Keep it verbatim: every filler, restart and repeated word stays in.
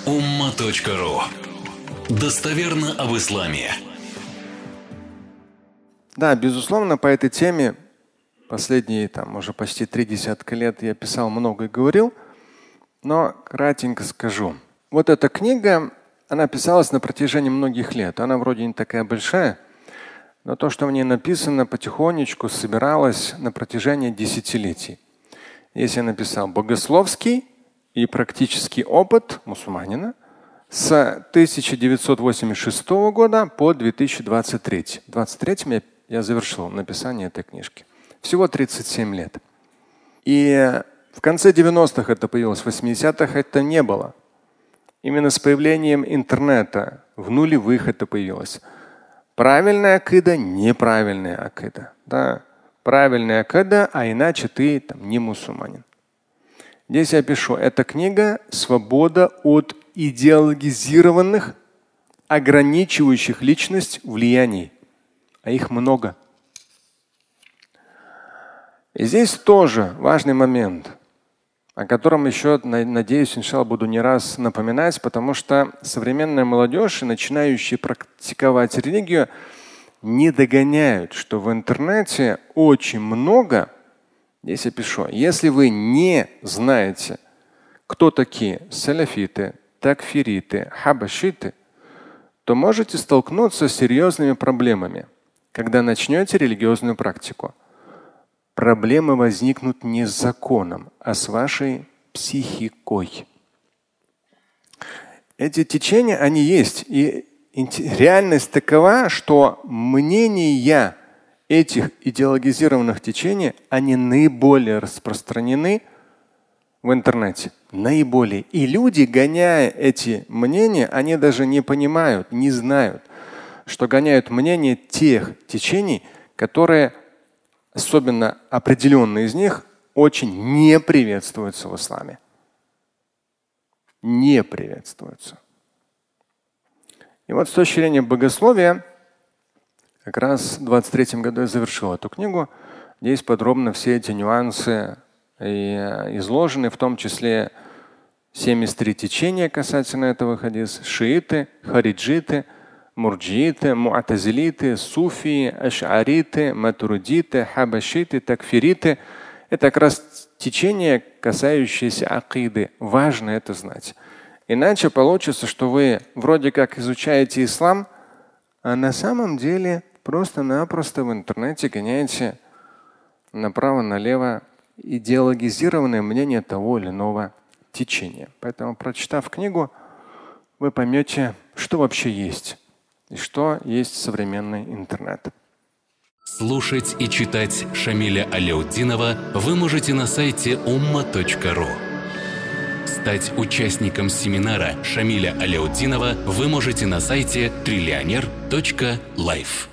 умма точка ру. Достоверно об исламе. Да, безусловно, по этой теме последние там уже почти три десятка лет я писал много и говорил, но кратенько скажу. Вот эта книга, она писалась на протяжении многих лет. Она вроде не такая большая, но то, что в ней написано, потихонечку собиралось на протяжении десятилетий. Здесь я написал богословский и практический опыт мусульманина с тысяча девятьсот восемьдесят шестого года по две тысячи двадцать третий. В двадцать третьем я, я завершил написание этой книжки. Всего тридцать семь лет. И в конце девяностых это появилось, в восьмидесятых это не было. Именно с появлением интернета в нулевых это появилось. Правильная акида, неправильная акида. Да. Правильная акида, а иначе ты там, не мусульманин. Здесь я пишу, эта книга «Свобода от идеологизированных, ограничивающих личность влияний». А их много. И здесь тоже важный момент, о котором еще, надеюсь, иншаллах, буду не раз напоминать, потому что современная молодежь, начинающие практиковать религию, не догоняют, что в интернете очень много, здесь я пишу, если вы не знаете, кто такие салафиты, такфириты, хабашиты, то можете столкнуться с серьезными проблемами, когда начнете религиозную практику. Проблемы возникнут не с законом, а с вашей психикой. Эти течения, они есть. И реальность такова, что мнения этих идеологизированных течений, они наиболее распространены в интернете. Наиболее. И люди, гоняя эти мнения, они даже не понимают, не знают, что гоняют мнения тех течений, которые особенно определенные из них, очень не приветствуются в исламе. Не приветствуются. И вот с точки зрения богословия, как раз в двадцать третьем году я завершил эту книгу. Здесь подробно все эти нюансы изложены, в том числе семьдесят три течения касательно этого хадиса: шииты, хариджиты, мурджииты, муатазилиты, суфии, аш'ариты, матуридиты, хабашиты, такфириты. Это как раз течение, касающееся акиды. Важно это знать. Иначе получится, что вы вроде как изучаете ислам, а на самом деле просто-напросто в интернете гоняете направо-налево идеологизированное мнение того или иного течения. Поэтому, прочитав книгу, вы поймете, что вообще есть. И что есть современный интернет. Слушать и читать Шамиля Аляутдинова вы можете на сайте умма точка ру. Стать участником семинара Шамиля Аляутдинова вы можете на сайте триллионер точка лайф.